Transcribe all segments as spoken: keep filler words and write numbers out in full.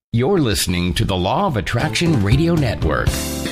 You're listening to the Law of Attraction Radio Network.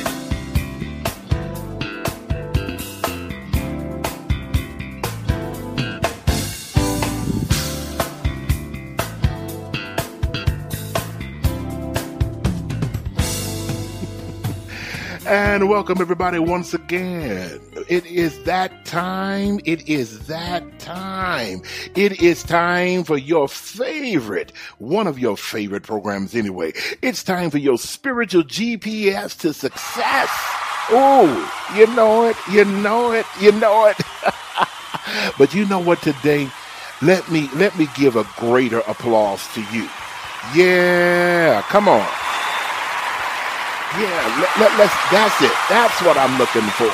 And welcome everybody once again. It is that time. It is that time. It is time for your favorite, one of your favorite programs anyway. It's time for your spiritual G P S to success. Oh, you know it, you know it, you know it. But you know what today? Let me, let me give a greater applause to you. Yeah, come on. Yeah, let, let, let's, that's it. That's what I'm looking for.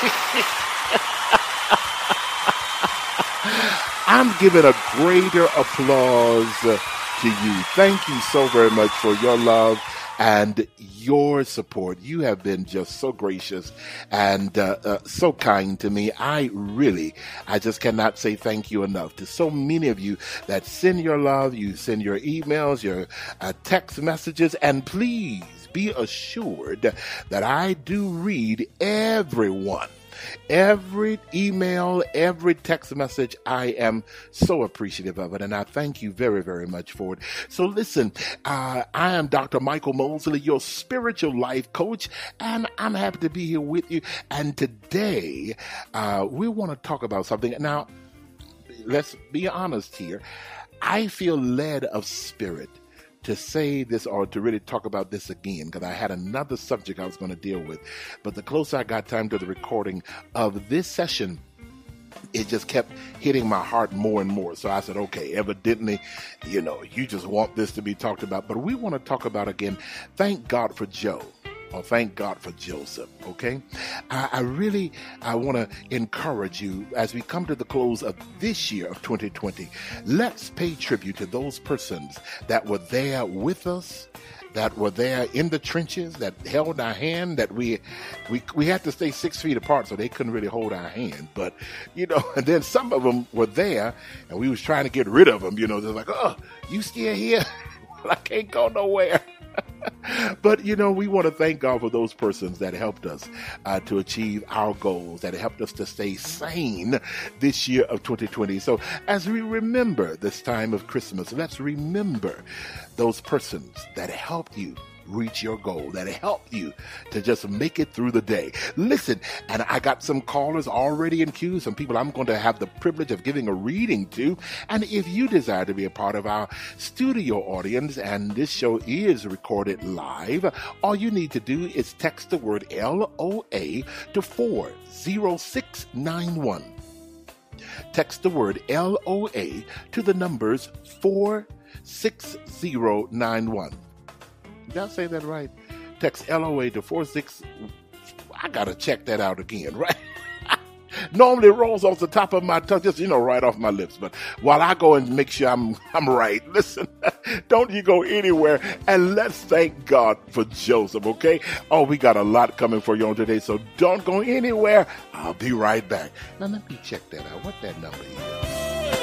I'm giving a greater applause uh, to you. Thank you so very much for your love and your support. You have been just so gracious and uh, uh, so kind to me. I really, I just cannot say thank you enough to so many of you that send your love. You send your emails, your uh, text messages, and please, be assured that I do read everyone. Every email, every text message, I am so appreciative of it, and I thank you very, very much for it. So listen, uh, I am Doctor Michael Mosley, your spiritual life coach, and I'm happy to be here with you. And today, uh, we want to talk about something. Now, let's be honest here. I feel led of spirit to say this or to really talk about this again, because I had another subject I was going to deal with. But the closer I got time to the recording of this session, it just kept hitting my heart more and more. So I said, okay, evidently, you know, you just want this to be talked about. But we want to talk about again, thank God for Joe. Or thank God for Joseph, okay? I, I really, I want to encourage you as we come to the close of this year of twenty twenty, let's pay tribute to those persons that were there with us, that were there in the trenches, that held our hand, that we, we, we had to stay six feet apart so they couldn't really hold our hand. But, you know, and then some of them were there and we was trying to get rid of them, you know, they're like, oh, you still here? Well, I can't go nowhere. But, you know, we want to thank God for those persons that helped us uh, to achieve our goals, that helped us to stay sane this year of twenty twenty. So as we remember this time of Christmas, let's remember those persons that helped you reach your goal, that help you to just make it through the day. Listen, and I got some callers already in queue, some people I'm going to have the privilege of giving a reading to. And if you desire to be a part of our studio audience, and this show is recorded live, all you need to do is text the word L O A to four zero six nine one. Text the word L O A to the numbers four six zero nine one. Did I say that right? Text L O A to four six. I got to check that out again, right? Normally it rolls off the top of my tongue, just, you know, right off my lips. But while I go and make sure I'm I'm right, listen, don't you go anywhere. And let's thank God for Joseph, okay? Oh, we got a lot coming for you on today, so don't go anywhere. I'll be right back. Now, let me check that out. What that number is.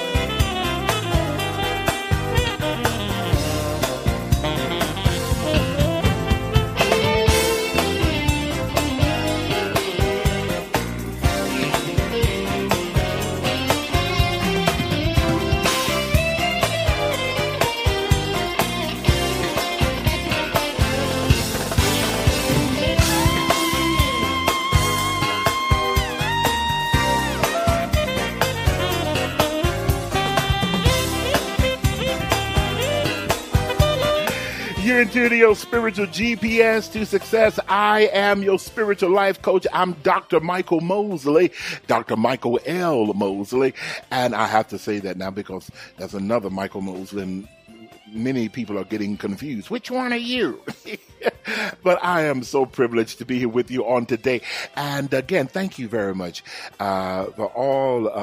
You're into your spiritual G P S to success. I am your spiritual life coach. I'm Doctor Michael Mosley, Doctor Michael L. Mosley. And I have to say that now because there's another Michael Mosley, and many people are getting confused. Which one are you? But I am so privileged to be here with you on today. And again, thank you very much uh, for all of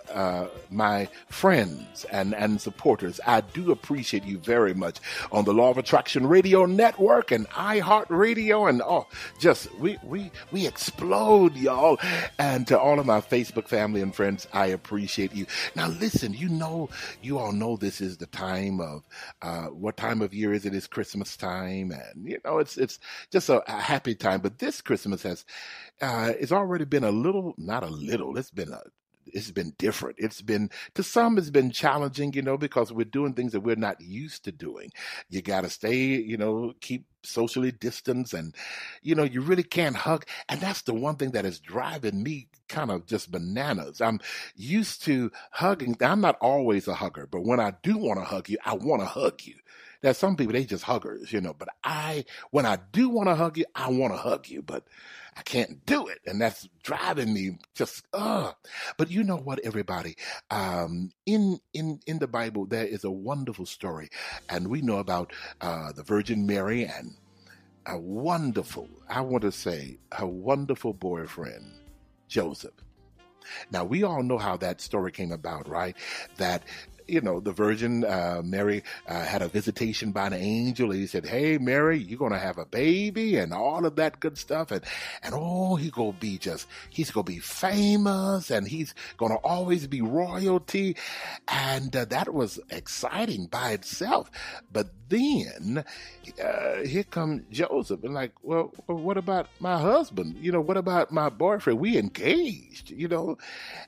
uh, my friends and, and supporters. I do appreciate you very much on the Law of Attraction Radio Network and iHeartRadio, and oh, just we we we explode, y'all. And to all of my Facebook family and friends, I appreciate you. Now, listen, you know, you all know this is the time of uh, what time of year is it? It's Christmas time, and you know, it's it's just a, a happy time. But this Christmas has uh, it's already been a little, not a little. It's been a It's been different. It's been, to some, it's been challenging, you know, because we're doing things that we're not used to doing. You got to stay, you know, keep socially distanced, and, you know, you really can't hug. And that's the one thing that is driving me kind of just bananas. I'm used to hugging. I'm not always a hugger, but when I do want to hug you, I want to hug you. There's some people, they just huggers, you know, but I, when I do want to hug you, I want to hug you, but I can't do it. And that's driving me just, uh, but you know what, everybody, um, in, in, in the Bible, there is a wonderful story, and we know about, uh, the Virgin Mary and a wonderful, I want to say, a wonderful boyfriend, Joseph. Now, we all know how that story came about, right? That, you know, the Virgin uh, Mary uh, had a visitation by an angel. And he said, "Hey, Mary, you're going to have a baby," and all of that good stuff. And, and oh, he's going to be just, he's going to be famous, and he's going to always be royalty. And uh, that was exciting by itself. But then uh, here comes Joseph, and like, well, what about my husband? You know, what about my boyfriend? We engaged, you know,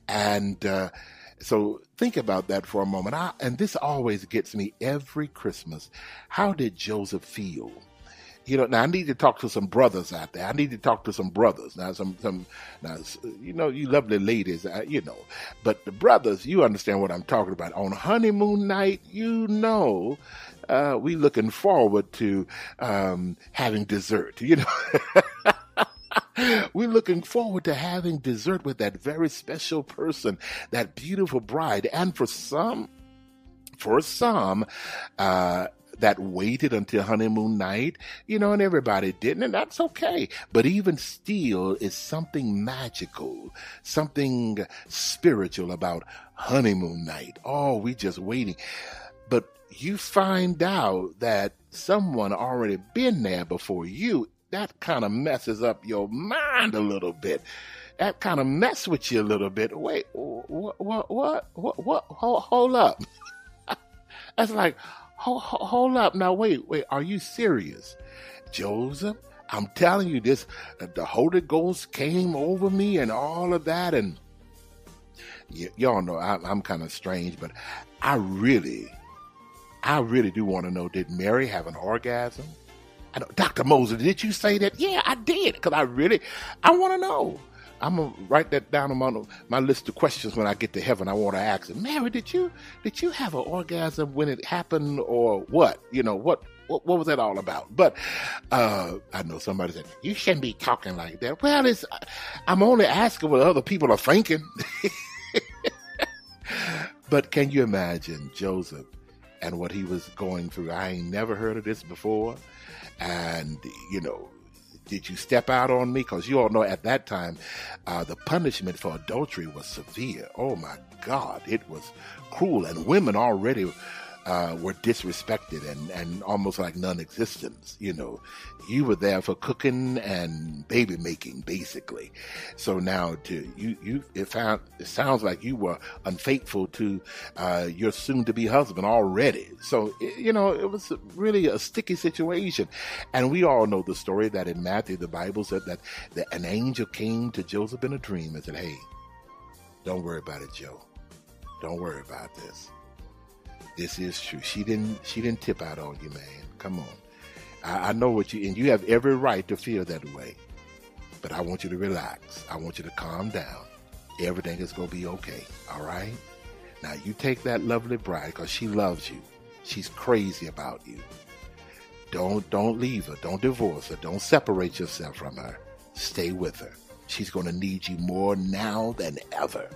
and uh, so think about that for a moment. I, and this always gets me every Christmas. How did Joseph feel? You know, now I need to talk to some brothers out there. I need to talk to some brothers. Now, some, some, now, you know, you lovely ladies, uh, you know, but the brothers, you understand what I'm talking about. On honeymoon night, you know, uh, we looking forward to um, having dessert, you know. We're looking forward to having dessert with that very special person, that beautiful bride. And for some, for some, uh, that waited until honeymoon night, you know, and everybody didn't, and that's okay. But even still, is something magical, something spiritual about honeymoon night. Oh, we just waiting. But you find out that someone already been there before you. That kind of messes up your mind a little bit. That kind of mess with you a little bit. Wait, what, what, what, what, what? Hold, hold up. That's like, hold, hold up. Now, wait, wait, are you serious? Joseph, I'm telling you this, the Holy Ghost came over me and all of that. And y- y'all know I, I'm kind of strange, but I really, I really do want to know, did Mary have an orgasm? I know, Doctor Moses, did you say that? Yeah, I did, because I really, I want to know. I'm going to write that down on my, my list of questions when I get to heaven. I want to ask him, Mary, did you did you have an orgasm when it happened, or what? You know, what what, what was that all about? But uh, I know somebody said, you shouldn't be talking like that. Well, it's, I'm only asking what other people are thinking. But can you imagine Joseph and what he was going through? I ain't never heard of this before. And, you know, did you step out on me? Because you all know at that time, uh, the punishment for adultery was severe. Oh, my God, it was cruel. And women already uh, were disrespected and, and almost like non-existent. You know, you were there for cooking and baby making, basically. So now to you, you it, found, it sounds like you were unfaithful to uh, your soon-to-be husband already. So, it, you know, it was really a sticky situation. And we all know the story that in Matthew, the Bible said that, that an angel came to Joseph in a dream and said, "Hey, don't worry about it, Joe. Don't worry about this. This is true. She didn't, she didn't tip out on you, man. Come on. I, I know what you, and you have every right to feel that way, but I want you to relax. I want you to calm down. Everything is going to be okay. All right? Now you take that lovely bride, because she loves you. She's crazy about you. Don't, don't leave her. Don't divorce her. Don't separate yourself from her. Stay with her. She's going to need you more now than ever."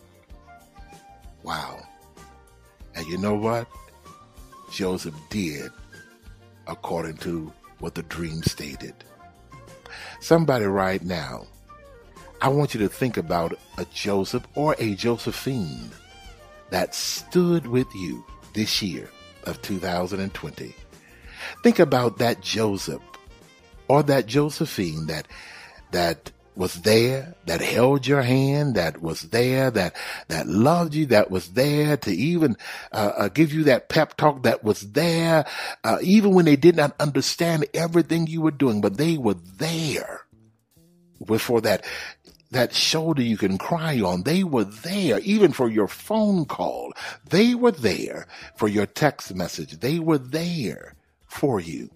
Wow. And you know what? Joseph did according to what the dream stated. Somebody right now, I want you to think about a Joseph or a Josephine that stood with you this year of two thousand twenty. Think about that Joseph or that Josephine that that was there, that held your hand, that was there, that that loved you, that was there to even uh, uh, give you that pep talk, that was there, uh, even when they did not understand everything you were doing, but they were there. Before that, that shoulder you can cry on, they were there, even for your phone call. They were there for your text message. They were there for you.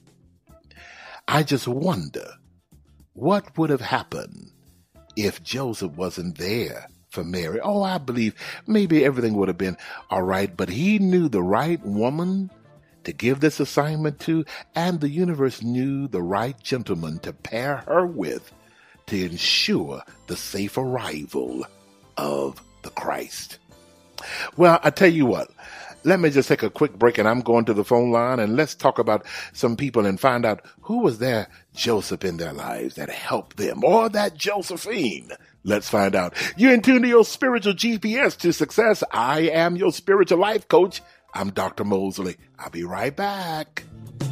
I just wonder, what would have happened if Joseph wasn't there for Mary? Oh, I believe maybe everything would have been all right, but he knew the right woman to give this assignment to, and the universe knew the right gentleman to pair her with to ensure the safe arrival of the Christ. Well, I tell you what, let me just take a quick break, and I'm going to the phone line, and let's talk about some people and find out who was their Joseph in their lives that helped them, or that Josephine. Let's find out. You're in tune to your spiritual G P S to success. I am your spiritual life coach. I'm Doctor Mosley. I'll be right back.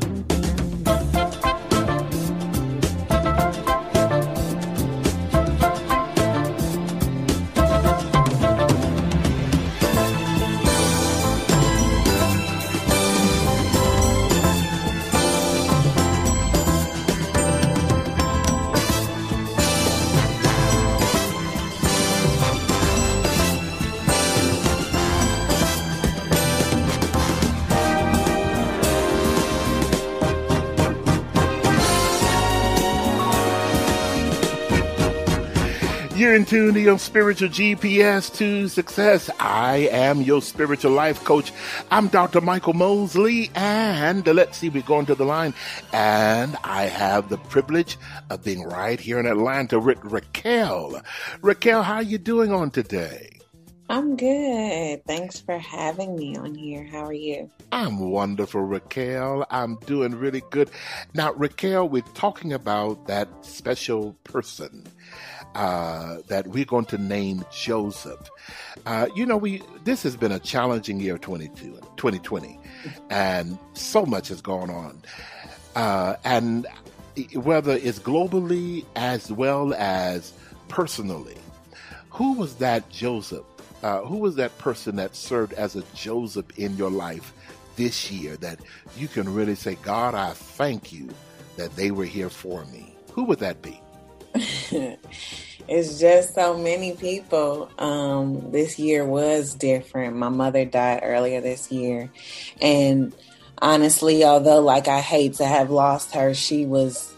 You're in tune to your spiritual G P S to success. I am your spiritual life coach. I'm Doctor Michael Mosley, and let's see, we're going to the line, and I have the privilege of being right here in Atlanta with Raquel. Raquel, how are you doing on today? I'm good. Thanks for having me on here. How are you? I'm wonderful, Raquel. I'm doing really good. Now, Raquel, we're talking about that special person Uh, that we're going to name Joseph. Uh, you know, we this has been a challenging year, twenty twenty, and so much has gone on. Uh, and whether it's globally as well as personally, who was that Joseph? Uh, who was that person that served as a Joseph in your life this year that you can really say, God, I thank you that they were here for me? Who would that be? It's just so many people. Um, this year was different. My mother died earlier this year. And honestly, although like I hate to have lost her, she was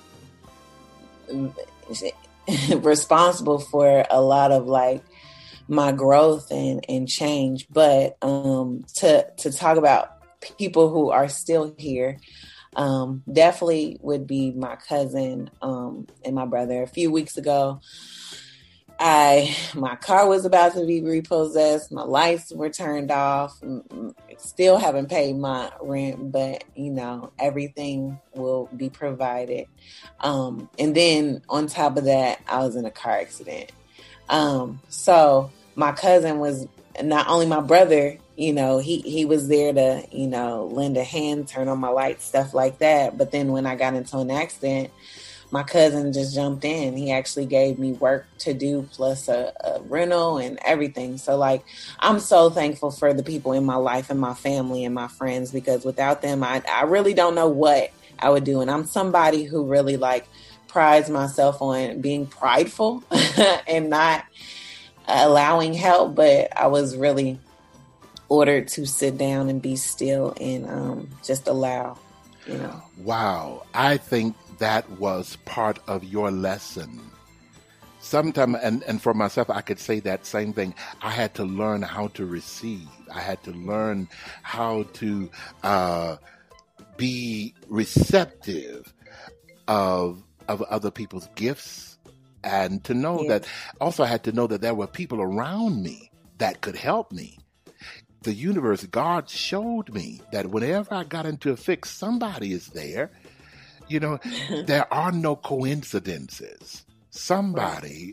responsible for a lot of like my growth and, and change. But um, to, to talk about people who are still here, Um, definitely would be my cousin um, and my brother. A few weeks ago, I my car was about to be repossessed. My lights were turned off. Still haven't paid my rent, but you know everything will be provided. Um, and then on top of that, I was in a car accident. Um, so my cousin was not only my brother. You know, he, he was there to, you know, lend a hand, turn on my lights, stuff like that. But then when I got into an accident, my cousin just jumped in. He actually gave me work to do plus a, a rental and everything. So, like, I'm so thankful for the people in my life and my family and my friends, because without them, I, I really don't know what I would do. And I'm somebody who really, like, prides myself on being prideful and not allowing help. But I was really ordered to sit down and be still and um, just allow, you know. Wow. I think that was part of your lesson. Sometimes, and, and for myself, I could say that same thing. I had to learn how to receive. I had to learn how to uh, be receptive of of other people's gifts, and to know yeah. that, also I had to know that there were people around me that could help me. The universe, God showed me that whenever I got into a fix, somebody is there. You know, there are no coincidences. Somebody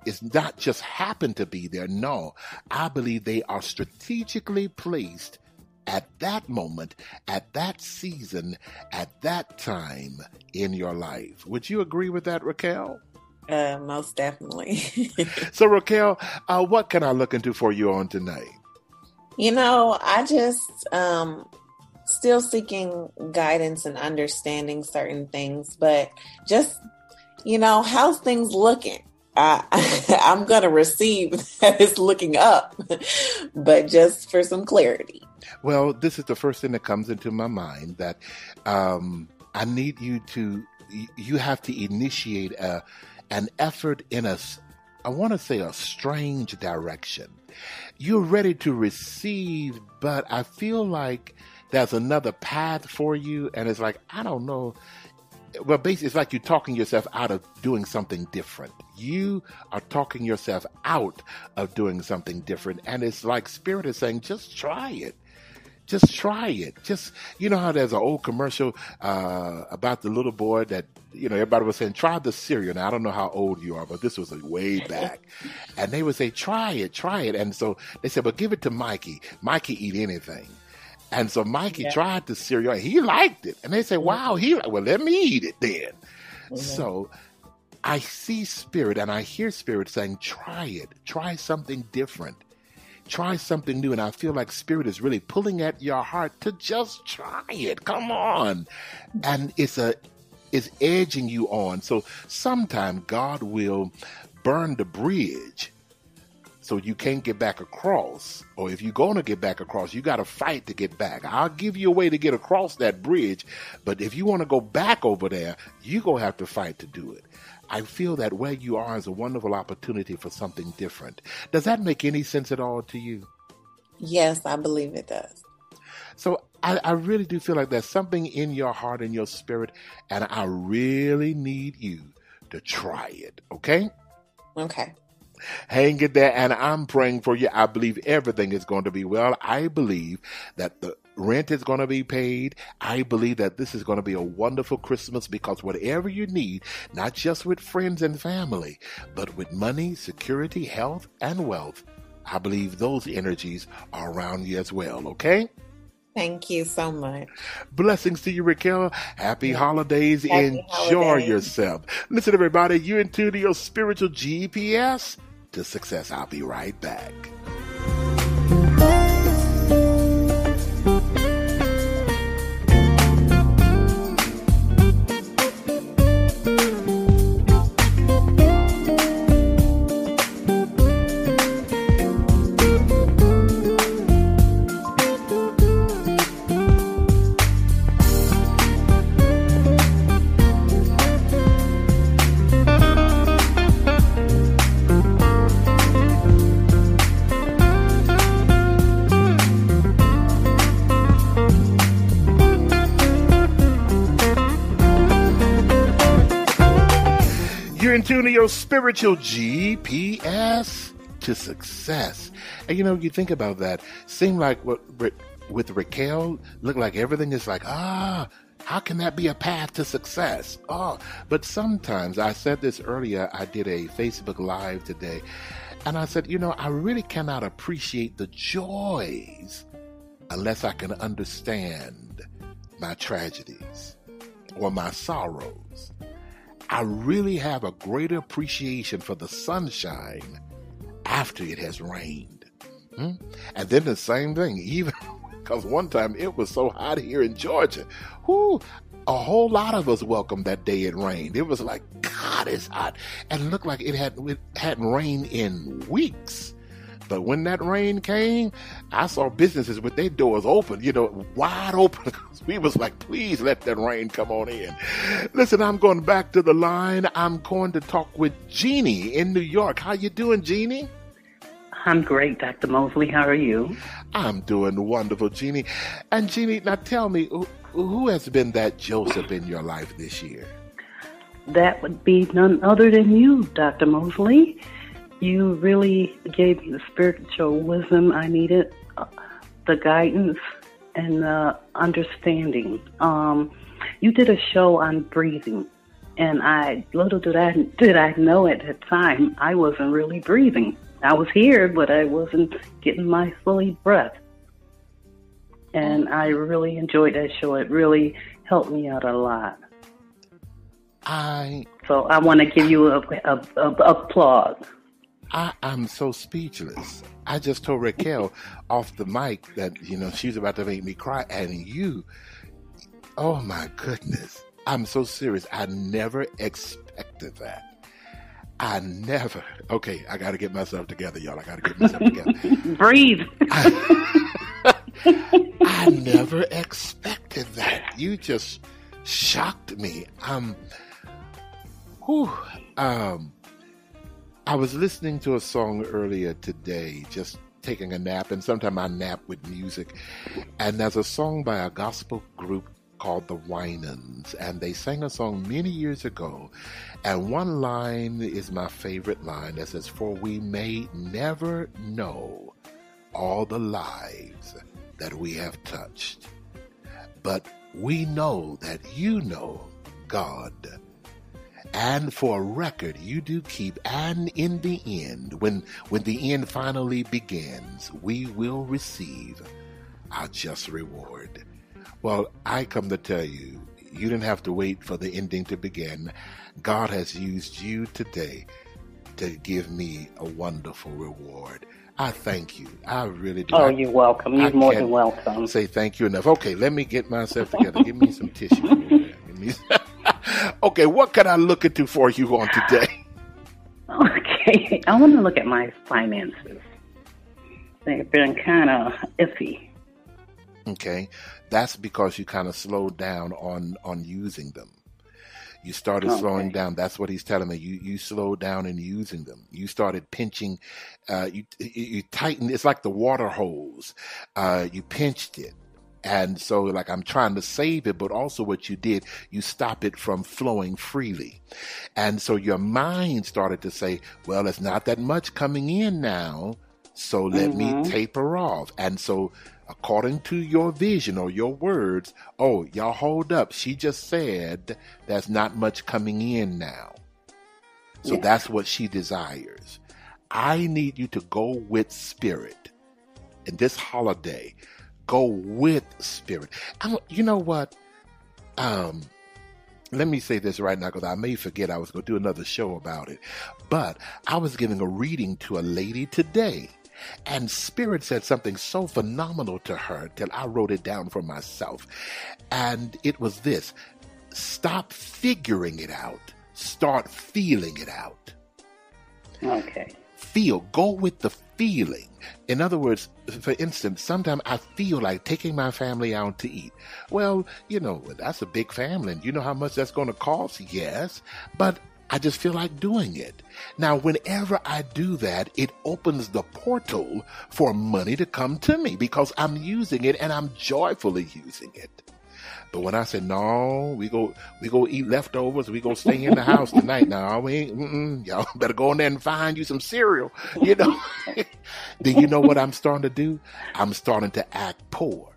is not just happen to be there. No, I believe they are strategically placed at that moment, at that season, at that time in your life. Would you agree with that, Raquel? Uh, most definitely. So, Raquel, uh, what can I look into for you on tonight? You know, I just um, still seeking guidance and understanding certain things, but just, you know, how's things looking? I, I'm going to receive that it's looking up, but just for some clarity. Well, this is the first thing that comes into my mind, that um, I need you to, you have to initiate a, an effort in a, I want to say a strange direction. You're ready to receive, but I feel like there's another path for you. And it's like, I don't know. Well, basically, it's like you're talking yourself out of doing something different. You are talking yourself out of doing something different. And it's like Spirit is saying, just try it. Just try it. Just, you know how there's an old commercial uh, about the little boy that, you know, everybody was saying, try the cereal. Now, I don't know how old you are, but this was way back. And they would say, try it, try it. And so they said, but give it to Mikey. Mikey eat anything. And so Mikey yeah. tried the cereal. And he liked it. And they said, wow, he, well, let me eat it then. Mm-hmm. So I see Spirit and I hear Spirit saying, try it. Try something different. Try something new. And I feel like Spirit is really pulling at your heart to just try it. Come on. And it's a, it's edging you on. So sometime God will burn the bridge so you can't get back across. Or if you're going to get back across, you got to fight to get back. I'll give you a way to get across that bridge. But if you want to go back over there, you're going to have to fight to do it. I feel that where you are is a wonderful opportunity for something different. Does that make any sense at all to you? Yes, I believe it does. So I, I really do feel like there's something in your heart and your spirit, and I really need you to try it, okay? Okay. Hang it there, and I'm praying for you. I believe everything is going to be well. I believe that the rent is going to be paid. I believe that this is going to be a wonderful Christmas, because whatever you need, not just with friends and family, but with money, security, health, and wealth, I believe those energies are around you as well, okay? Thank you so much. Blessings to you, Raquel. Happy yeah. holidays. Happy Enjoy holidays. yourself. Listen, everybody, you're in tune to your spiritual G P S to success. I'll be right back. Tune to your spiritual G P S to success. And you know, you think about that, seem like what with Raquel, look like everything is like, ah, how can that be a path to success? Oh, but sometimes, I said this earlier, I did a Facebook Live today, and I said, you know, I really cannot appreciate the joys unless I can understand my tragedies or my sorrows. I really have a greater appreciation for the sunshine after it has rained. Hmm? And then the same thing, even because one time it was so hot here in Georgia. Whoo, a whole lot of us welcomed that day it rained. It was like, God, it's hot. And it looked like it, had, it hadn't rained in weeks. But when that rain came, I saw businesses with their doors open, you know, wide open. We was like, please let that rain come on in. Listen, I'm going back to the line. I'm going to talk with Jeannie in New York. How you doing, Jeannie? I'm great, Doctor Mosley. How are you? I'm doing wonderful, Jeannie. And Jeannie, now tell me, who, who has been that Joseph in your life this year? That would be none other than you, Doctor Mosley. You really gave me the spiritual wisdom I needed, uh, the guidance, and the understanding. Um, you did a show on breathing, And I, little did I, did I know at that time, I wasn't really breathing. I was here, but I wasn't getting my fully breath. And I really enjoyed that show. It really helped me out a lot. I So I want to give you a, a, a, a applause. I, I'm so speechless. I just told Raquel off the mic that, you know, she's about to make me cry. And you, oh my goodness. I'm so serious. I never expected that. I never. Okay, I got to get myself together, y'all. I got to get myself together. Breathe. I, I never expected that. You just shocked me. Um, whew, um, I was listening to a song earlier today, just taking a nap, and sometimes I nap with music. And there's a song by a gospel group called the Winans, and they sang a song many years ago, and one line is my favorite line that says, "For we may never know all the lives that we have touched, but we know that you know, God, and for a record you do keep, and in the end, when when the end finally begins, we will receive our just reward." Well, I come to tell you, you didn't have to wait for the ending to begin. God has used you today to give me a wonderful reward. I thank you. I really do. Oh, I, you're welcome. You're I more can't than welcome. Say thank you enough. Okay, let me get myself together. Give me some tissue. Give me some- okay, what can I look into for you on today? Okay, I want to look at my finances. They've been kind of iffy. Okay, that's because you kind of slowed down on, on using them. You started Okay. slowing down. That's what he's telling me. You you slowed down in using them. You started pinching. Uh, you, you you tightened. It's like the water hose. Uh, you pinched it, and so like I'm trying to save it, but also what you did, you stop it from flowing freely, and so your mind started to say, "Well, it's not that much coming in now, so let Mm-hmm. me taper off." And so, according to your vision or your words, oh, y'all hold up. She just said there's not much coming in now. So Yeah. that's what she desires. I need you to go with spirit. In this holiday, go with spirit. I, you know what? Um, let me say this right now because I may forget I was going to do another show about it. But I was giving a reading to a lady today. And Spirit said something so phenomenal to her till I wrote it down for myself. And it was this: stop figuring it out. Start feeling it out. Okay. Feel. Go with the feeling. In other words, for instance, sometimes I feel like taking my family out to eat. Well, you know, that's a big family. And you know how much that's going to cost? Yes. But I just feel like doing it. Now, whenever I do that, it opens the portal for money to come to me because I'm using it and I'm joyfully using it. But when I say, no, we go we go eat leftovers, we go stay in the house tonight. No, we ain't, mm-mm, y'all better go in there and find you some cereal, you know. Then you know what I'm starting to do? I'm starting to act poor.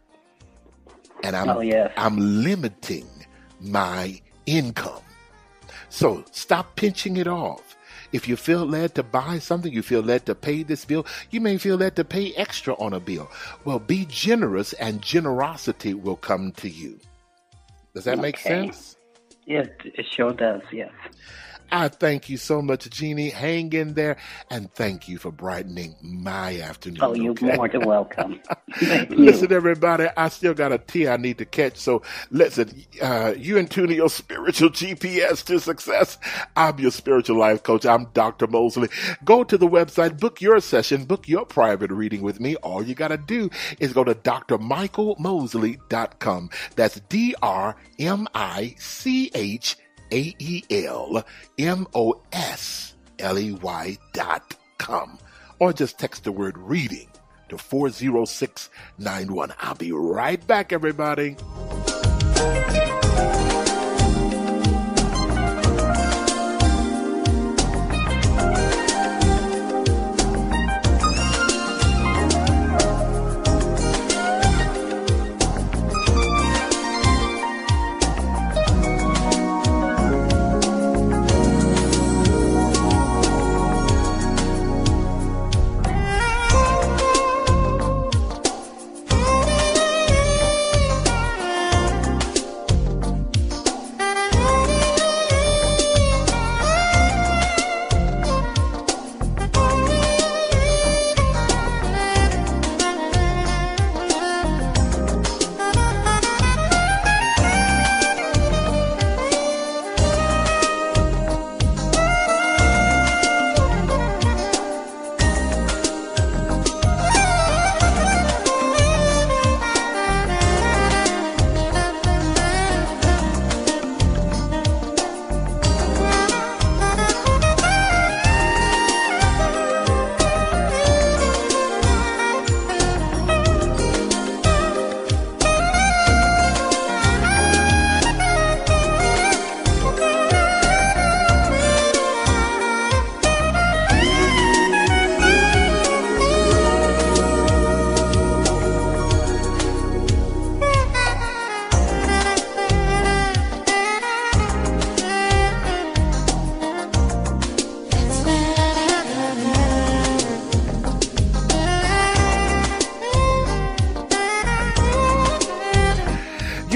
And I'm, Oh, yes. I'm limiting my income. So stop pinching it off. If you feel led to buy something, you feel led to pay this bill, you may feel led to pay extra on a bill. Well, be generous and generosity will come to you. Does that make Okay. sense? Yes, it sure does, yes. I thank you so much, Jeannie. Hang in there, and thank you for brightening my afternoon. Oh, you're okay? more than welcome. Thank you. Listen, everybody, I still got a tea I need to catch. So listen, uh, you and tune your spiritual G P S to success. I'm your spiritual life coach. I'm Doctor Mosley. Go to the website, book your session, book your private reading with me. All you got to do is go to d r michael mosley dot com. That's D R M I C H A E L M O S L E Y dot com. Or just text the word reading to four zero six nine one. I'll be right back, everybody.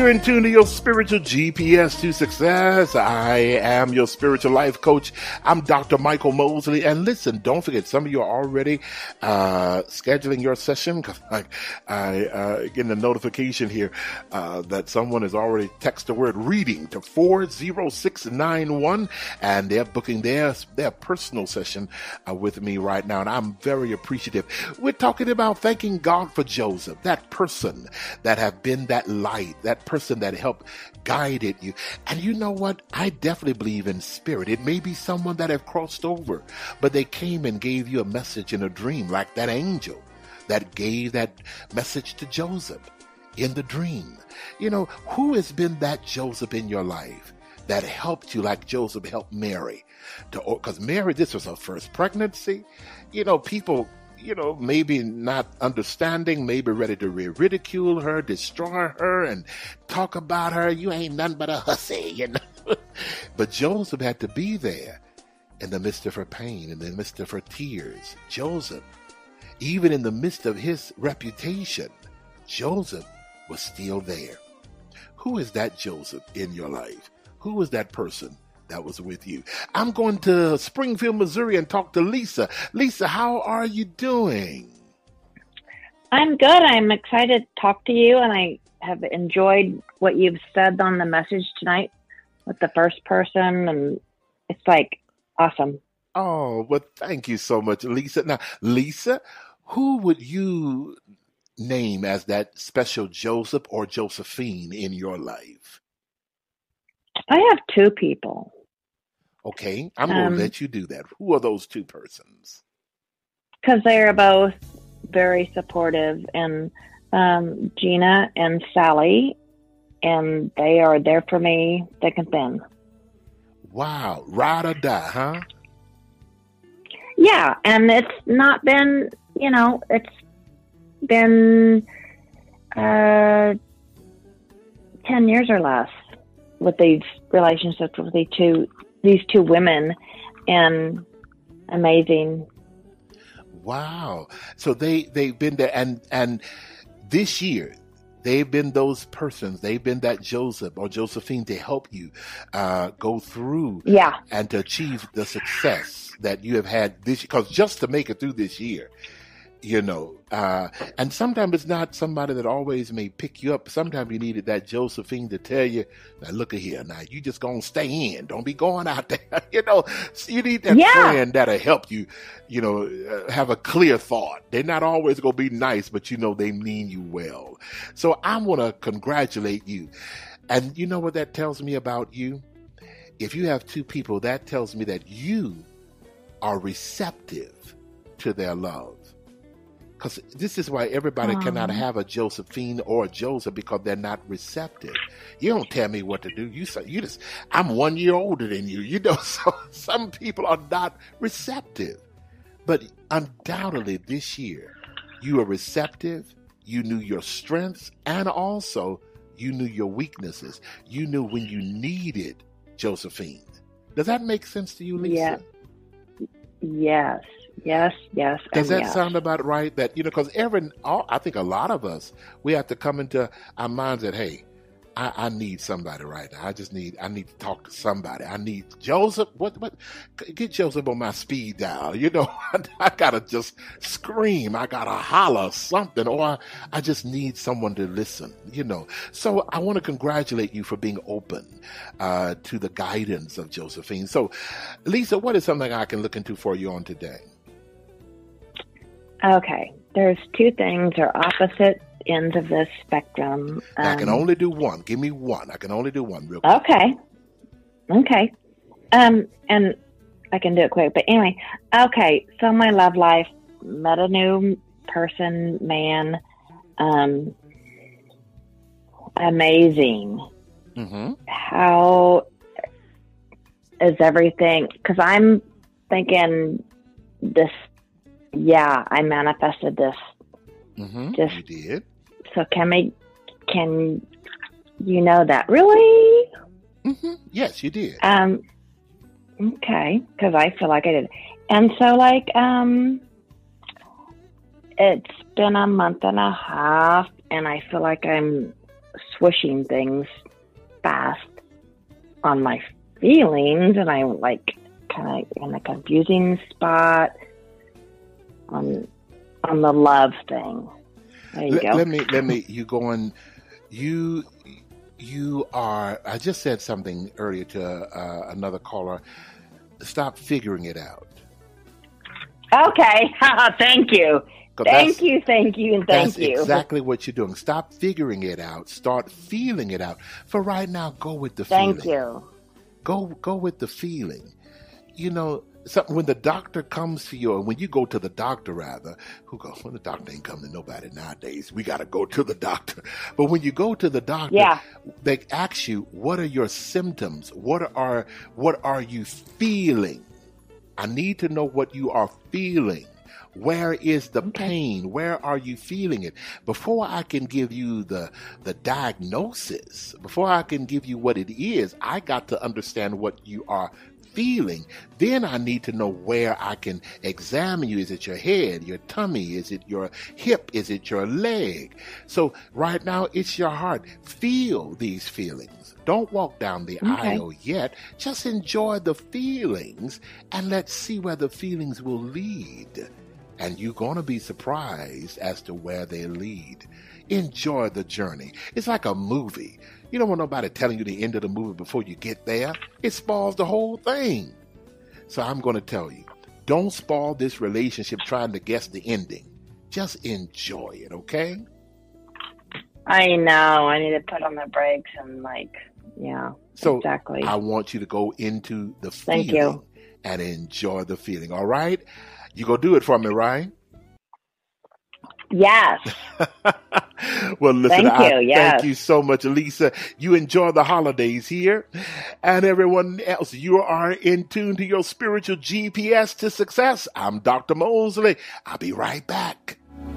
you're in tune to your spiritual G P S to success. I am your spiritual life coach. I'm Doctor Michael Mosley. And listen, don't forget, some of you are already uh, scheduling your session, because I, I uh, getting a notification here uh, that someone has already texted the word reading to four zero six nine one, and they're booking their, their personal session uh, with me right now. And I'm very appreciative. We're talking about thanking God for Joseph, that person that have been that light, that person that helped guided you. And you know what? I definitely believe in spirit. It may be someone that have crossed over, but they came and gave you a message in a dream, like that angel that gave that message to Joseph in the dream. You know, who has been that Joseph in your life that helped you like Joseph helped Mary? Because Mary, this was her first pregnancy. You know, people, you know, maybe not understanding, maybe ready to ridicule her, destroy her, and talk about her. You ain't nothing but a hussy, you know. But Joseph had to be there in the midst of her pain, in the midst of her tears. Joseph, even in the midst of his reputation, Joseph was still there. Who is that Joseph in your life? Who is that person that was with you? I'm going to Springfield, Missouri, and talk to Lisa. Lisa, how are you doing? I'm good. I'm excited to talk to you, and I have enjoyed what you've said on the message tonight with the first person, and it's like awesome. Oh, well, thank you so much, Lisa. Now, Lisa, who would you name as that special Joseph or Josephine in your life? I have two people. Okay, I'm going um, to let you do that. Who are those two persons? Because they are both very supportive, and um, Gina and Sally, and they are there for me thick and thin. Wow, ride or die, huh? Yeah, and it's not been, you know, it's been uh, ten years or less with these relationships with these two these two women, and amazing. Wow. So they, they've been there, and, and this year, they've been those persons, they've been that Joseph or Josephine to help you uh, go through yeah. and to achieve the success that you have had this year. Because just to make it through this year, you know, uh, and sometimes it's not somebody that always may pick you up. Sometimes you needed that Josephine to tell you, now look at here, now you just gonna stay in. Don't be going out there. You know, you need that yeah. friend that'll help you, you know, uh, have a clear thought. They're not always gonna be nice, but you know they mean you well. So I want to congratulate you. And you know what that tells me about you? If you have two people, that tells me that you are receptive to their love. Because this is why everybody um, cannot have a Josephine or a Joseph, because they're not receptive. You don't tell me what to do. You say, you just, I'm one year older than you. You know, so some people are not receptive. But undoubtedly this year, you are receptive. You knew your strengths, and also you knew your weaknesses. You knew when you needed Josephine. Does that make sense to you, Lisa? Yeah. Yes. Yes, yes. Does that yes. sound about right? That, you know, because every, all, I think a lot of us, we have to come into our minds that, hey, I, I need somebody right now. I just need, I need to talk to somebody. I need Joseph. What, what? Get Joseph on my speed dial. You know, I, I gotta just scream. I gotta holler something, or I, I just need someone to listen. You know. So I want to congratulate you for being open uh, to the guidance of Josephine. So, Lisa, what is something I can look into for you on today? Okay, there's two things or opposite ends of this spectrum. Um, I can only do one. Give me one. I can only do one real quick. Okay. Okay. Um, and I can do it quick. But anyway, okay. So my love life, met a new person, man. Um, amazing. Mm-hmm. How is everything? Because I'm thinking this, yeah, I manifested this. Mm-hmm. Just, you did. So can we, can you know that? Really? Mm-hmm. Yes, you did. Um, okay, because I feel like I did. And so, like, um, it's been a month and a half, and I feel like I'm swishing things fast on my feelings, and I like kind of in a confusing spot on on the love thing. There you let, go. Let me let me you going you you are I just said something earlier to uh, another caller. Stop figuring it out. Okay. Thank you. Thank you, thank you, and thank that's you. That's exactly what you're doing. Stop figuring it out. Start feeling it out. For right now, go with the feeling. Thank you. Go go with the feeling. You know, something when the doctor comes to you, or when you go to the doctor, rather, who goes, when the doctor ain't coming to nobody nowadays, we got to go to the doctor. But when you go to the doctor, yeah. they ask you, what are your symptoms? What are what are you feeling? I need to know what you are feeling. Where is the okay. pain? Where are you feeling it? Before I can give you the the diagnosis, before I can give you what it is, I got to understand what you are feeling. Then I need to know where I can examine you. Is it your head, your tummy? Is it your hip? Is it your leg? So right now it's your heart. Feel these feelings. Don't walk down the okay. aisle yet. Just enjoy the feelings and let's see where the feelings will lead. And you're going to be surprised as to where they lead. Enjoy the journey. It's like a movie. You don't want nobody telling you the end of the movie before you get there. It spoils the whole thing. So I'm going to tell you, don't spoil this relationship trying to guess the ending. Just enjoy it, okay? I know. I need to put on the brakes and like, yeah, so exactly. I want you to go into the Thank feeling you. and enjoy the feeling, all right? You go do it for me, right? Yes. Well, listen, thank I you. Yes. thank you so much, Lisa. You enjoy the holidays here. And everyone else, you are in tune to your spiritual G P S to success. I'm Doctor Mosley. I'll be right back.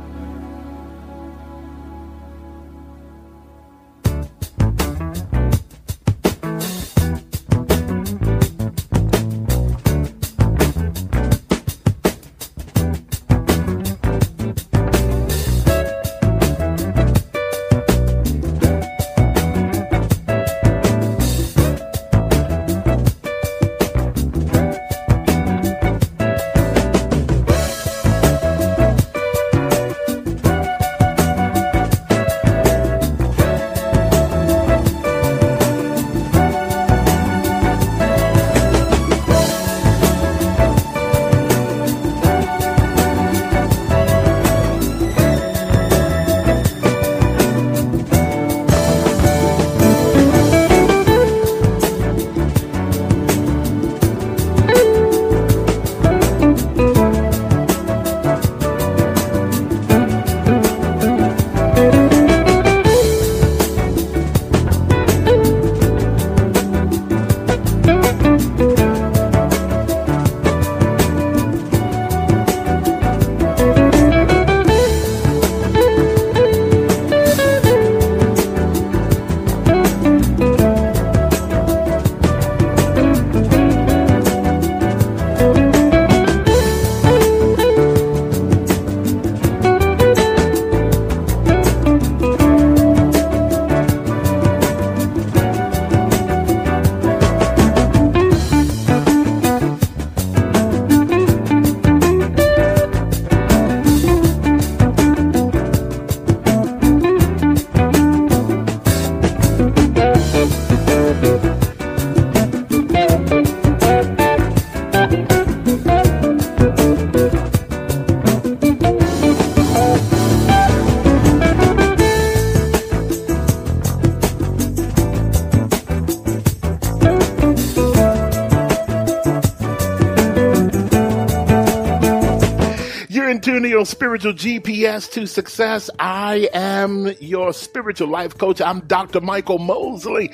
Your spiritual G P S to success. I am your spiritual life coach. I'm Doctor Michael Mosley.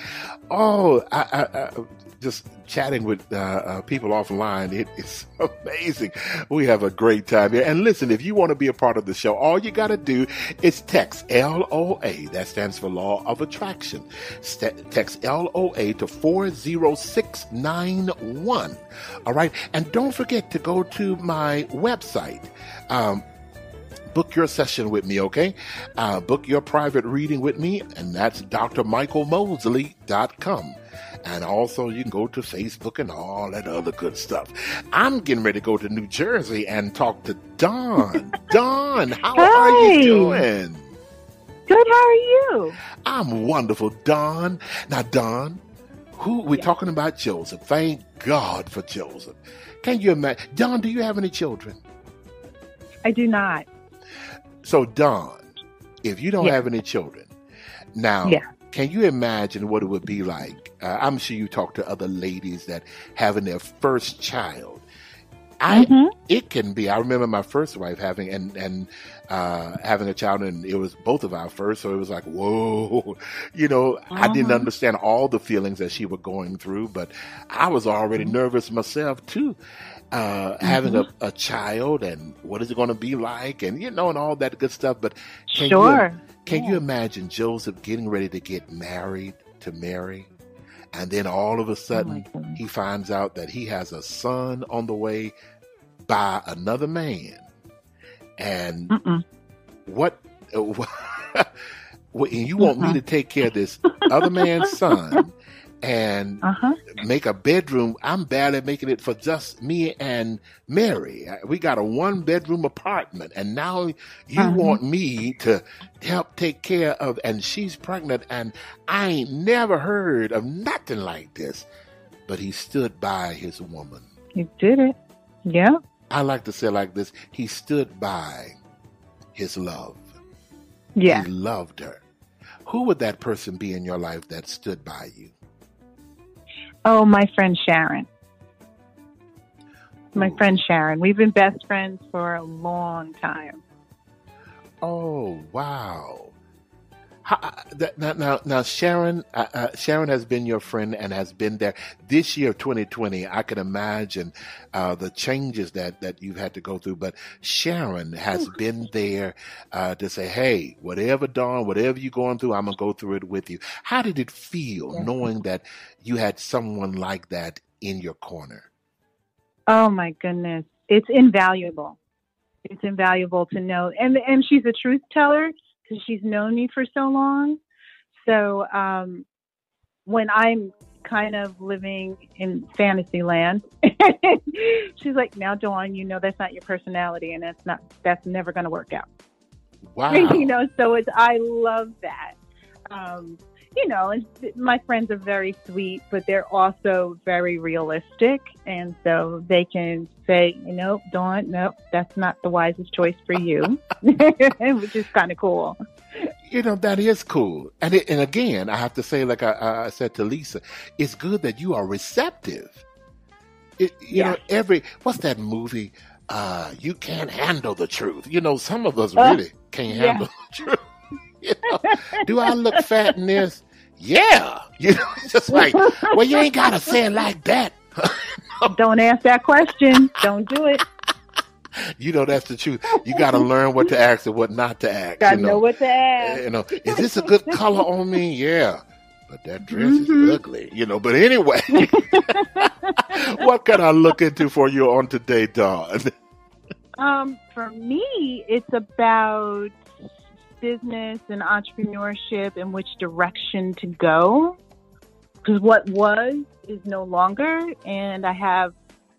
Oh, I, I, I just chatting with uh, uh, people offline. It is amazing. We have a great time here. And listen, if you want to be a part of the show, all you got to do is text L O A. That stands for Law of Attraction. St- text L O A to four zero six nine one. All right. And don't forget to go to my website. Um, book your session with me, okay? Uh, book your private reading with me, and that's D R michael mosley dot com. And also, you can go to Facebook and all that other good stuff. I'm getting ready to go to New Jersey and talk to Dawn. Dawn, how Hi. are you doing? Good, how are you? I'm wonderful, Dawn. Now, Dawn, who we're Yeah. talking about Joseph. Thank God for Joseph. Can you imagine? Dawn, do you have any children? I do not. So, Dawn, if you don't Yeah. have any children, now, Yeah. can you imagine what it would be like? Uh, I'm sure you talk to other ladies that having their first child. I Mhm. it can be. I remember my first wife having and and uh, having a child, and it was both of our first, so it was like, whoa, you know. I didn't Mhm. understand all the feelings that she was going through, but I was already nervous myself too. Uh, having a, a child, and what is it going to be like, and you know, and all that good stuff. But can Sure. you can Yeah. you imagine Joseph getting ready to get married to Mary? And then all of a sudden, Oh, my goodness. he finds out that he has a son on the way by another man. And Mm-mm. what, what- and you want me to take care of this other man's son and Uh-huh. make a bedroom. I'm bad at making it for just me and Mary. We got a one bedroom apartment, and now you Uh-huh. want me to help take care of, and she's pregnant, and I ain't never heard of nothing like this. But he stood by his woman. You did it. Yeah. I like to say it like this: he stood by his love. Yeah. He loved her. Who would that person be in your life that stood by you? Oh, my friend Sharon. My Ooh. friend Sharon. We've been best friends for a long time. Oh, wow. How, that, now, now, now, Sharon, uh, uh, Sharon has been your friend and has been there this year, twenty twenty. I can imagine uh, the changes that, that you've had to go through. But Sharon has been there uh, to say, "Hey, whatever, Dawn, whatever you're going through, I'm gonna go through it with you." How did it feel Yeah. knowing that you had someone like that in your corner? Oh, my goodness. It's invaluable. It's invaluable to know. And, and she's a truth teller, because she's known me for so long. So um, when I'm kind of living in fantasy land, she's like, "Now, Dawn, you know that's not your personality, and that's not that's never going to work out." Wow. You know, so it's I love that. Um, you know, and my friends are very sweet, but they're also very realistic, and so they can say, you know, Dawn, no, that's not the wisest choice for you, which is kind of cool. You know, that is cool. And it, and again, I have to say, like I, I said to Lisa, it's good that you are receptive. It, you Yeah. know, every, what's that movie? Uh, you can't handle the truth. You know, some of us Uh, really can't yeah. handle the truth. You know, do I look fat in this? Yeah. You know, it's just like, well, you ain't got to say it like that. Don't ask that question. Don't do it. You know, that's the truth. You got to learn what to ask and what not to ask. Got to you know? know what to ask. You know, is this a good color on me? Yeah. But that dress Mhm. is ugly, you know. But anyway, what can I look into for you on today, Dawn? Um, for me, it's about business and entrepreneurship and which direction to go. Because what was is no longer, and I have,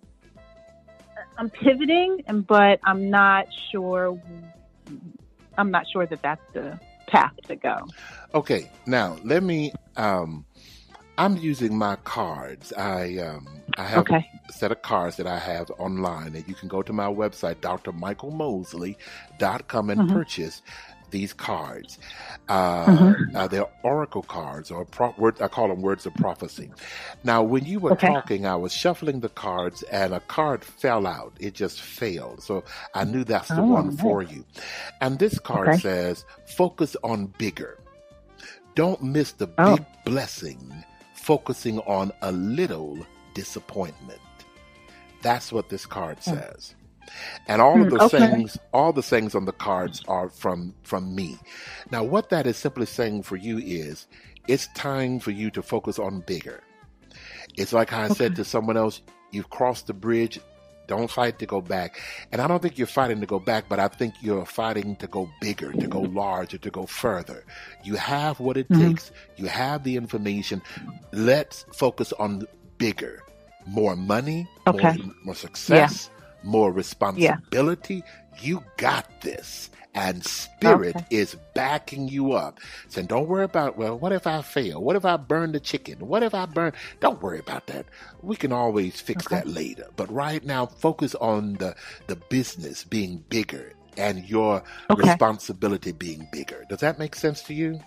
I'm pivoting, and but I'm not sure. I'm not sure that that's the path to go. Okay, now let me. Um, I'm using my cards. I um, I have Okay. a set of cards that I have online, and you can go to my website, D R michael mosley dot com, and Mhm. purchase these cards. Uh, Mhm. uh, they're oracle cards, or pro- word, I call them words of prophecy. Now, when you were Okay. talking, I was shuffling the cards, and a card fell out. It just failed. So I knew that's the Oh, one nice. for you. And this card Okay. says, focus on bigger. Don't miss the Oh. big blessing, focusing on a little disappointment. That's what this card says. And all of Hmm, the okay. things, all the things on the cards are from from me. Now, what that is simply saying for you is, it's time for you to focus on bigger. It's like how I said to someone else, you've crossed the bridge. Don't fight to go back. And I don't think you're fighting to go back, but I think you're fighting to go bigger, to go larger, to go further. You have what it mm-hmm. takes. You have the information. Let's focus on bigger, more money, okay. more, more success, yeah. more responsibility. Yeah. You got this. And Spirit okay. is backing you up, saying, don't worry about, well, what if I fail? What if I burn the chicken? What if I burn? Don't worry about that. We can always fix okay. that later. But right now, focus on the, the business being bigger and your okay. responsibility being bigger. Does that make sense to you?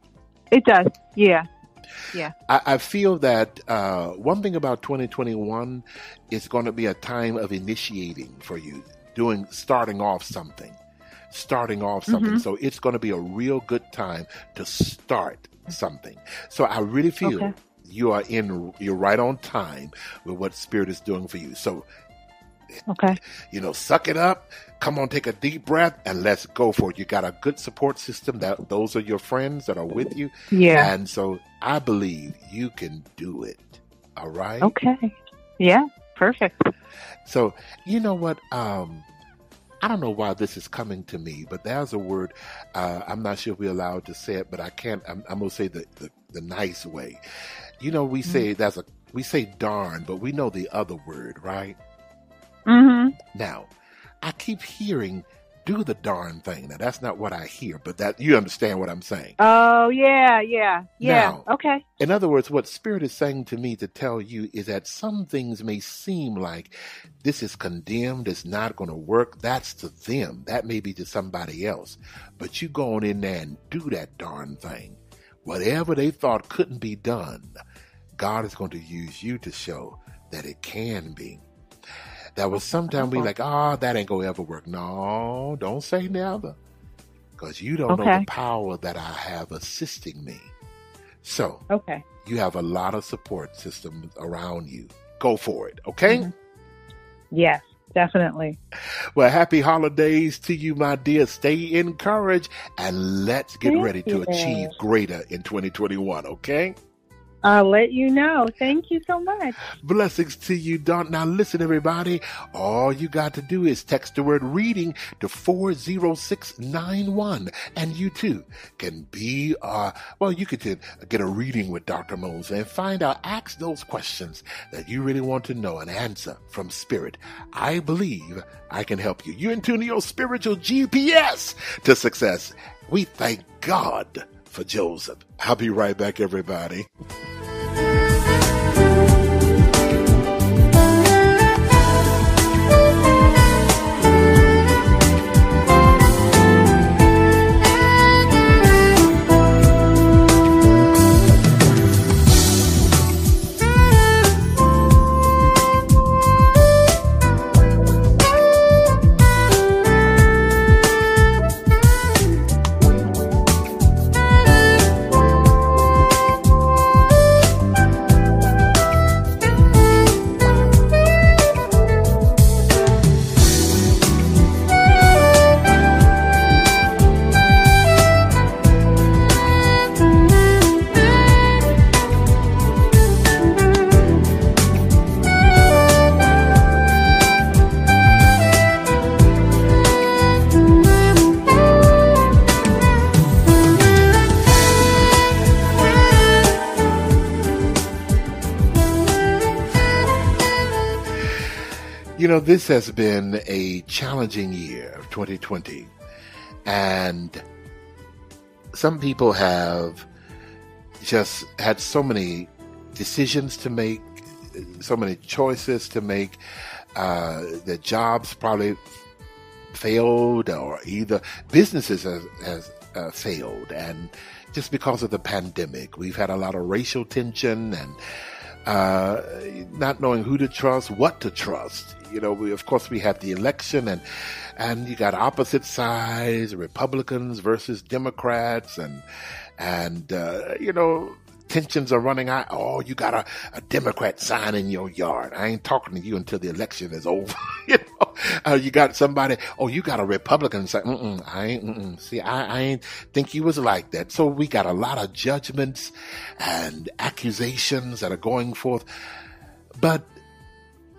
It does. Yeah. Yeah. I, I feel that uh, one thing about twenty twenty-one is going to be a time of initiating for you, doing, starting off something. starting off something. Mm-hmm. So it's going to be a real good time to start something. So I really feel okay. you are in, you're right on time with what Spirit is doing for you. So, okay, you know, suck it up. Come on, take a deep breath and let's go for it. You got a good support system. That those are your friends that are with you. Yeah. And so I believe you can do it. All right. Okay. Yeah. Perfect. So, you know what? Um, I don't know why this is coming to me, but there's a word. Uh, I'm not sure if we're allowed to say it, but I can't. I'm, I'm gonna say the, the the nice way. You know, we say mm-hmm. that's a we say darn, but we know the other word, right? Mm-hmm. Now, I keep hearing do the darn thing. Now, that's not what I hear, but that you understand what I'm saying. Oh yeah, yeah, yeah. Now, okay. In other words, what Spirit is saying to me to tell you is that some things may seem like this is condemned, it's not going to work. That's to them. That may be to somebody else. But you go on in there and do that darn thing. Whatever they thought couldn't be done, God is going to use you to show that it can be. That was sometime we like, oh, that ain't going to ever work. No, don't say never. Because you don't okay. know the power that I have assisting me. So, okay. you have a lot of support systems around you. Go for it, okay? Mm-hmm. Yes, definitely. Well, happy holidays to you, my dear. Stay encouraged, and let's get Thank ready to you. achieve greater in twenty twenty-one, okay? I'll let you know. Thank you so much. Blessings to you, Don. Now listen, everybody. All you got to do is text the word reading to four zero six nine one. And you too can be, uh, well, you could get a reading with Doctor Mose and find out, ask those questions that you really want to know and answer from Spirit. I believe I can help you. You're in tune to your spiritual G P S to success. We thank God for Joseph. I'll be right back, everybody. You know, this has been a challenging year of twenty twenty, and some people have just had so many decisions to make, so many choices to make. Uh, their jobs probably failed, or either businesses has, has uh, failed, and just because of the pandemic, we've had a lot of racial tension and uh, not knowing who to trust, what to trust. You know, we, of course, we had the election, and and you got opposite sides, Republicans versus Democrats, and and uh, you know, tensions are running out. Oh, you got a, a Democrat sign in your yard. I ain't talking to you until the election is over. you know, uh, you got somebody. Oh, you got a Republican sign. Mm-mm, I ain't. Mm-mm. See, I, I ain't think you was like that. So we got a lot of judgments and accusations that are going forth, but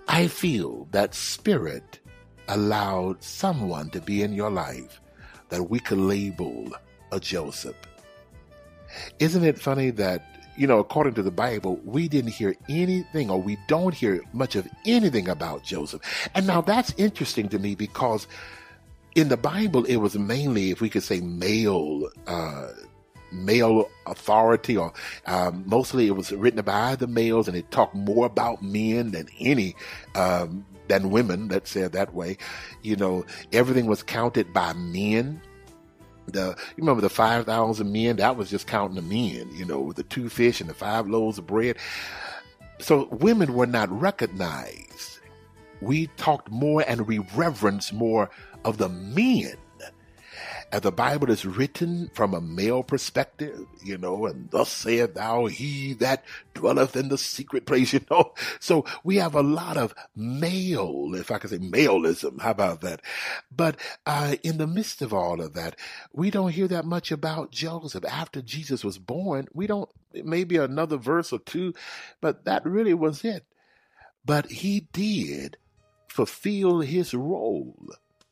I feel that Spirit allowed someone to be in your life that we could label a Joseph. Isn't it funny that, you know, according to the Bible, we didn't hear anything, or we don't hear much of anything about Joseph. And now that's interesting to me, because in the Bible, it was mainly, if we could say, male uh, male authority, or um, mostly it was written by the males, and it talked more about men than any um, than women. Let's say it that way. You know, everything was counted by men. The you remember the five thousand men? That was just counting the men. You know, with the two fish and the five loaves of bread. So women were not recognized. We talked more and we reverenced more of the men. And the Bible is written from a male perspective, you know, and thus saith thou, he that dwelleth in the secret place, you know. So we have a lot of male, if I could say maleism, how about that? But uh, in the midst of all of that, we don't hear that much about Joseph. After Jesus was born, we don't, maybe another verse or two, but that really was it. But he did fulfill his role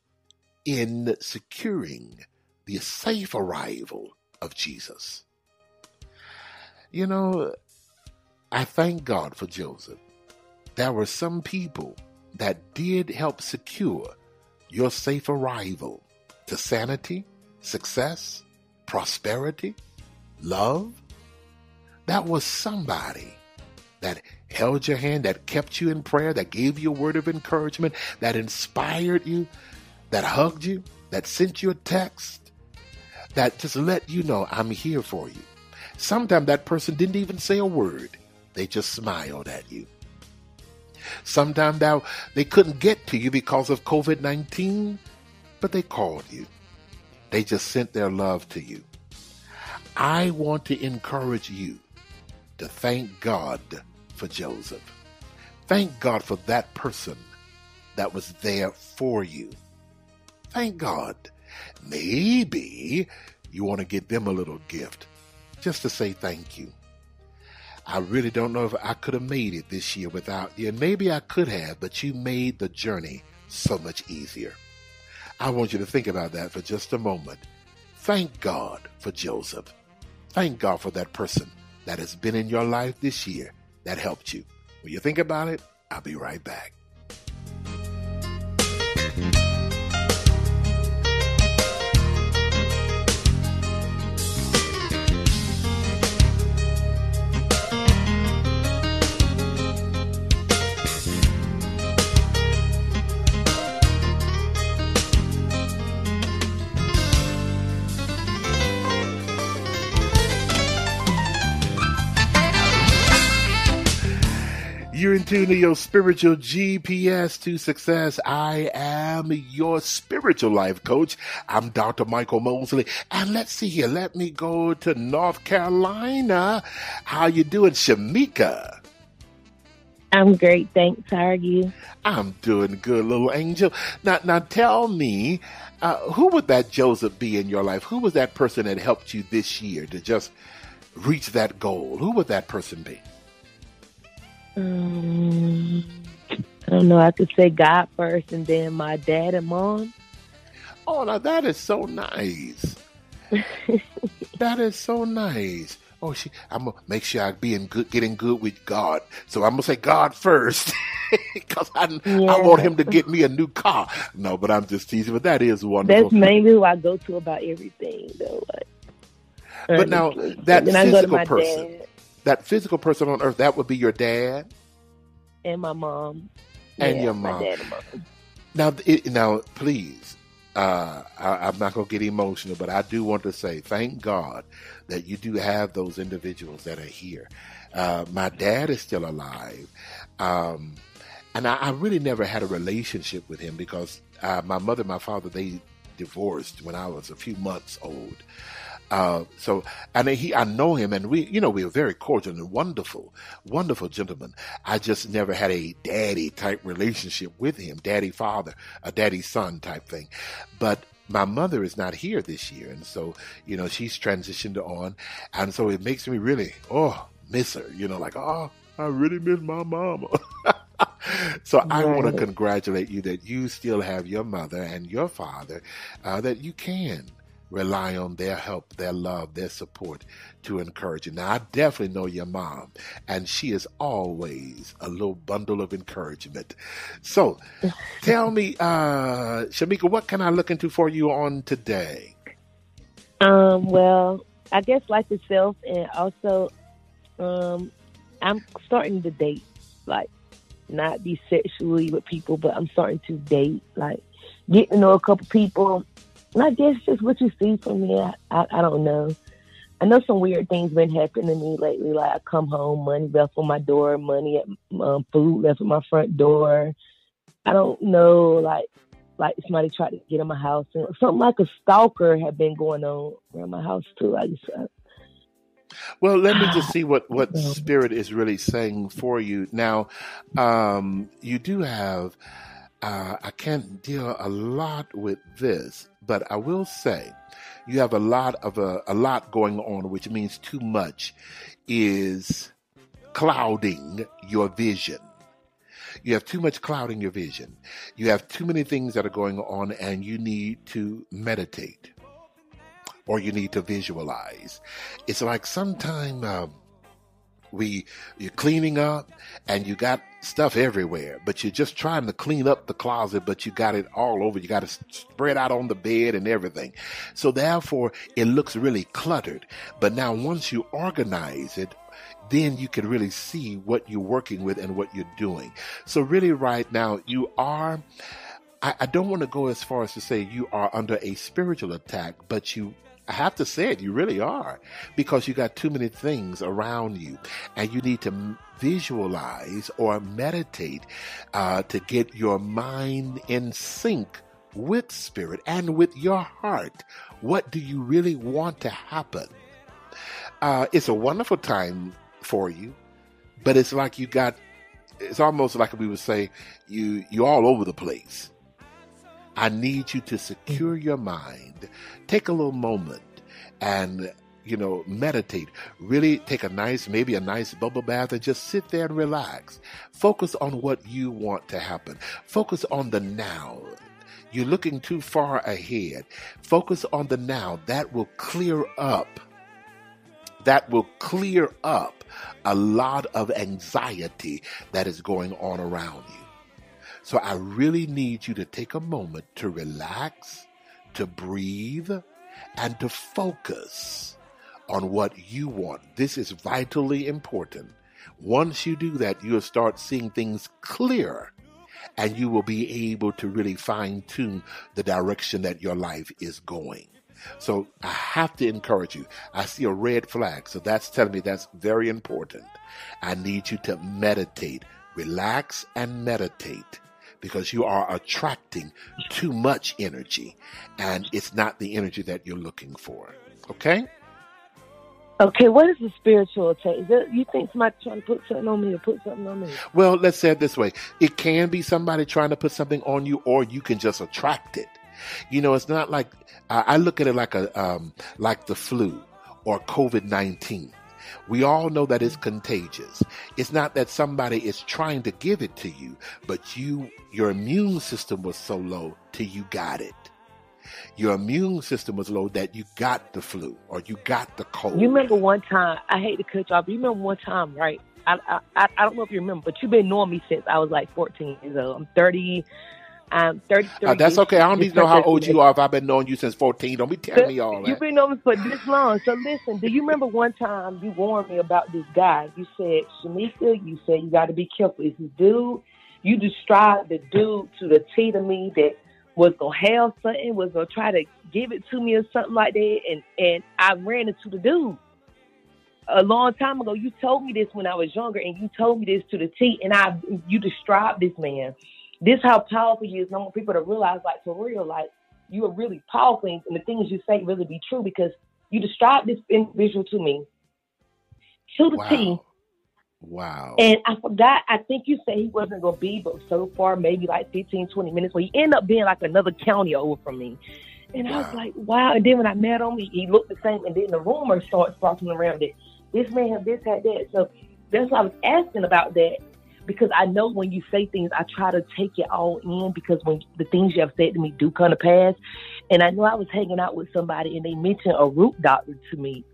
in securing the safe arrival of Jesus. You know, I thank God for Joseph. There were some people that did help secure your safe arrival to sanity, success, prosperity, love. That was somebody that held your hand, that kept you in prayer, that gave you a word of encouragement, that inspired you, that hugged you, that sent you a text, that just let you know, I'm here for you. Sometimes that person didn't even say a word. They just smiled at you. Sometimes now they couldn't get to you because of covid nineteen, but they called you. They just sent their love to you. I want to encourage you to thank God for Joseph. Thank God for that person that was there for you. Thank God. Maybe you want to give them a little gift just to say thank you. I really don't know if I could have made it this year without you. And maybe I could have, but you made the journey so much easier. I want you to think about that for just a moment. Thank God for Joseph. Thank God for that person that has been in your life this year that helped you. When you think about it, I'll be right back. You're in tune to your spiritual G P S to success. I am your spiritual life coach. I'm Doctor Michael Mosley. And let's see here. Let me go to North Carolina. How you doing, Shamika? I'm great, thanks. How are you? I'm doing good, little angel. Now, now tell me, uh, who would that Joseph be in your life? Who was that person that helped you this year to just reach that goal? Who would that person be? Um, I don't know. I could say God first, and then my dad and mom. Oh, now that is so nice. That is so nice. Oh, she. I'm gonna make sure I be in good, getting good with God. So I'm gonna say God first, because I, yeah. I want Him to get me a new car. No, but I'm just teasing. But that is wonderful. That's mainly who I go to about everything, though. Like, but now that physical person. Dad. That physical person on earth, that would be your dad? And my mom. And yeah, your mom. My dad and mom. Now, it, now please, uh, I, I'm not going to get emotional, but I do want to say thank God that you do have those individuals that are here. Uh, my dad is still alive. Um, and I, I really never had a relationship with him because uh, my mother and my father, they divorced when I was a few months old. Uh, so, and he, I know him, and we, you know, we were very cordial and wonderful, wonderful gentlemen. I just never had a daddy type relationship with him, daddy father, a daddy son type thing. But my mother is not here this year, and so, you know, she's transitioned on, and so it makes me really, oh, miss her, you know, like, oh, I really miss my mama. So I Right. want to congratulate you that you still have your mother and your father, uh, that you can rely on their help, their love, their support to encourage you. Now, I definitely know your mom, and she is always a little bundle of encouragement. So tell me, uh, Shamika, what can I look into for you on today? Um, well, I guess life itself, and also, um, I'm starting to date, like, not be sexually with people, but I'm starting to date, like, get to know a couple people. And I guess just what you see from me, I, I, I don't know. I know some weird things been happening to me lately. Like I come home, money left on my door, money at um, food left at my front door. I don't know, like like somebody tried to get in my house. And something like a stalker had been going on around my house too. I just, uh, Well, let me just see what, what Spirit is really saying for you. Now, um, you do have, uh, I can't deal a lot with this, but I will say you have a lot of a, a lot going on, which means too much is clouding your vision. You have too much clouding your vision. You have too many things that are going on, and you need to meditate or you need to visualize. It's like sometime um, we you're cleaning up and you got stuff everywhere, but you're just trying to clean up the closet, but you got it all over. You got it spread out on the bed and everything. So therefore, it looks really cluttered. But now once you organize it, then you can really see what you're working with and what you're doing. So really right now, you are, I, I don't want to go as far as to say you are under a spiritual attack, but you I have to say it, you really are, because you got too many things around you, and you need to visualize or meditate uh, to get your mind in sync with Spirit and with your heart. What do you really want to happen? Uh, it's a wonderful time for you, but it's like you got, it's almost like we would say, you, you're all over the place. I need you to secure your mind, take a little moment and, you know, meditate. Really take a nice, maybe a nice bubble bath and just sit there and relax. Focus on what you want to happen. Focus on the now. You're looking too far ahead. Focus on the now. That will clear up. That will clear up a lot of anxiety that is going on around you. So I really need you to take a moment to relax, to breathe, and to focus on what you want. This is vitally important. Once you do that, you'll start seeing things clear, and you will be able to really fine-tune the direction that your life is going. So I have to encourage you. I see a red flag, so that's telling me that's very important. I need you to meditate, relax, and meditate. Because you are attracting too much energy, and it's not the energy that you're looking for. Okay? Okay, what is the spiritual attack? Is that, you think somebody trying to put something on me or put something on me? Well, let's say it this way. It can be somebody trying to put something on you, or you can just attract it. You know, it's not like, uh, I look at it like a um, like the flu or COVID nineteen. We all know that it's contagious. It's not that somebody is trying to give it to you, but you, your immune system was so low till you got it. Your immune system was low that you got the flu or you got the cold. You remember one time, I hate to cut you off, but you remember one time, right? I, I, I don't know if you remember, but you've been knowing me since I was like fourteen years old. I'm thirty. I'm thirty-three. Uh, that's okay. I don't need to know how old you are if I've been knowing you since fourteen. Don't be telling me all that. You've been knowing me for this long. So listen, do you remember one time you warned me about this guy? You said, Shamika, you said you got to be careful. It's this dude. You described the dude to the T to me that was going to have something, was going to try to give it to me or something like that. And, and I ran into the dude. A long time ago, you told me this when I was younger, and you told me this to the T, and I you described this man. This how powerful you is. And I want people to realize, like, for real, like, you are really powerful, and the things you say really be true, because you described this individual to me, to the wow. T. Wow. And I forgot, I think you said he wasn't going to be, but so far, maybe like fifteen, twenty minutes, where he ended up being like another county over from me. And wow. I was like, wow. And then when I met him, he, he looked the same, and then the rumors started sparking around it. This man had this, had that. So that's why I was asking about that. because I know when you say things, I try to take it all in, because when the things you have said to me do come to pass. And I know I was hanging out with somebody and they mentioned a root doctor to me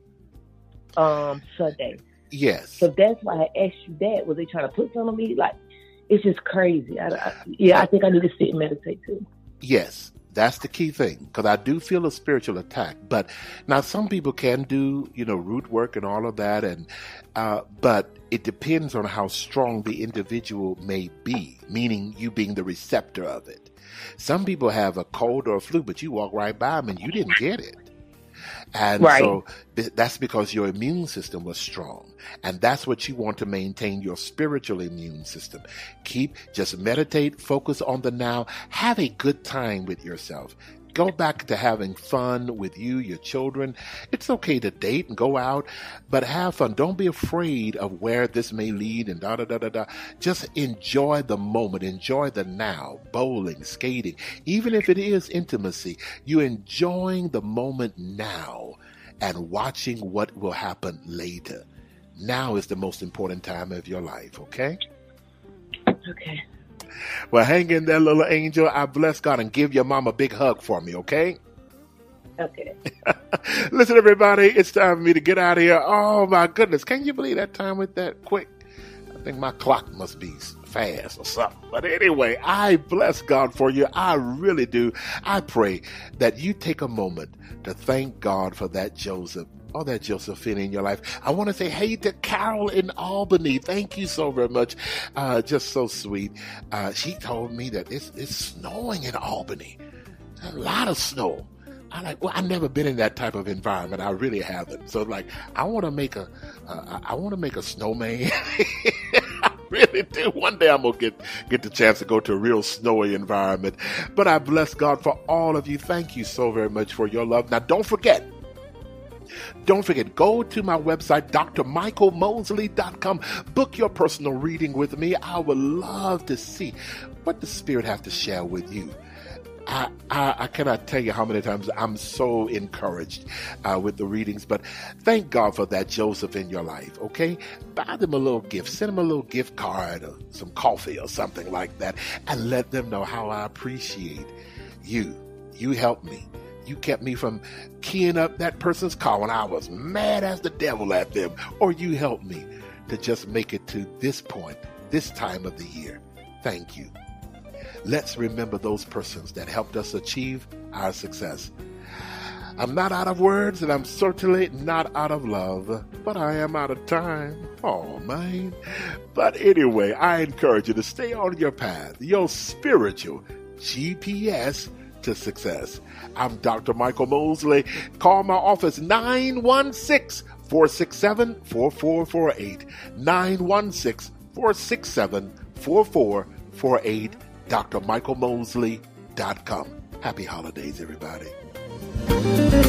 um, Sunday. Yes. So that's why I asked you that. Was they trying to put something on me? Like, it's just crazy. I, I, yeah, I think I need to sit and meditate too. Yes. That's the key thing, because I do feel a spiritual attack. But now some people can do, you know, root work and all of that, and uh, but it depends on how strong the individual may be, meaning you being the receptor of it. Some people have a cold or a flu, but you walk right by them and you didn't get it. And right. so th- that's because your immune system was strong. And that's what you want to maintain, your spiritual immune system. Keep, just meditate, focus on the now, have a good time with yourself. Go back to having fun with you, your children. It's okay to date and go out, but have fun. Don't be afraid of where this may lead and da da da da da. Just enjoy the moment. Enjoy the now. Bowling, skating, even if it is intimacy, you enjoying the moment now and watching what will happen later. Now is the most important time of your life, okay? Okay. Well, hang in there, little angel. I bless God, and give your mom a big hug for me, okay? Okay. Listen, everybody, it's time for me to get out of here. Oh, my goodness. Can you believe that time went that quick? I think my clock must be fast or something. But anyway, I bless God for you. I really do. I pray that you take a moment to thank God for that Joseph. Oh, that Josephine in your life. I want to say hey to Carol in Albany. Thank you so very much. Uh, just so sweet. Uh, she told me that it's, it's snowing in Albany. A lot of snow. I'm like, well, I've never been in that type of environment. I really haven't. So, like, I want to make a, uh, I want to make a snowman. I really do. One day I'm gonna get get the chance to go to a real snowy environment. But I bless God for all of you. Thank you so very much for your love. Now, don't forget. Don't forget, go to my website, D R Michael Mosley dot com. Book your personal reading with me. I would love to see what the Spirit has to share with you. I, I, I cannot tell you how many times I'm so encouraged uh, with the readings, but thank God for that Joseph in your life, okay? Buy them a little gift. Send them a little gift card or some coffee or something like that, and let them know how I appreciate you. You helped me. You kept me from keying up that person's car when I was mad as the devil at them. Or you helped me to just make it to this point, this time of the year. Thank you. Let's remember those persons that helped us achieve our success. I'm not out of words, and I'm certainly not out of love, but I am out of time. Oh, man. But anyway, I encourage you to stay on your path, your spiritual G P S to success. I'm Doctor Michael Mosley. Call my office nine one six, four six seven, four four four eight. nine one six, four six seven, four four four eight. D R Michael Mosley dot com. Happy holidays, everybody.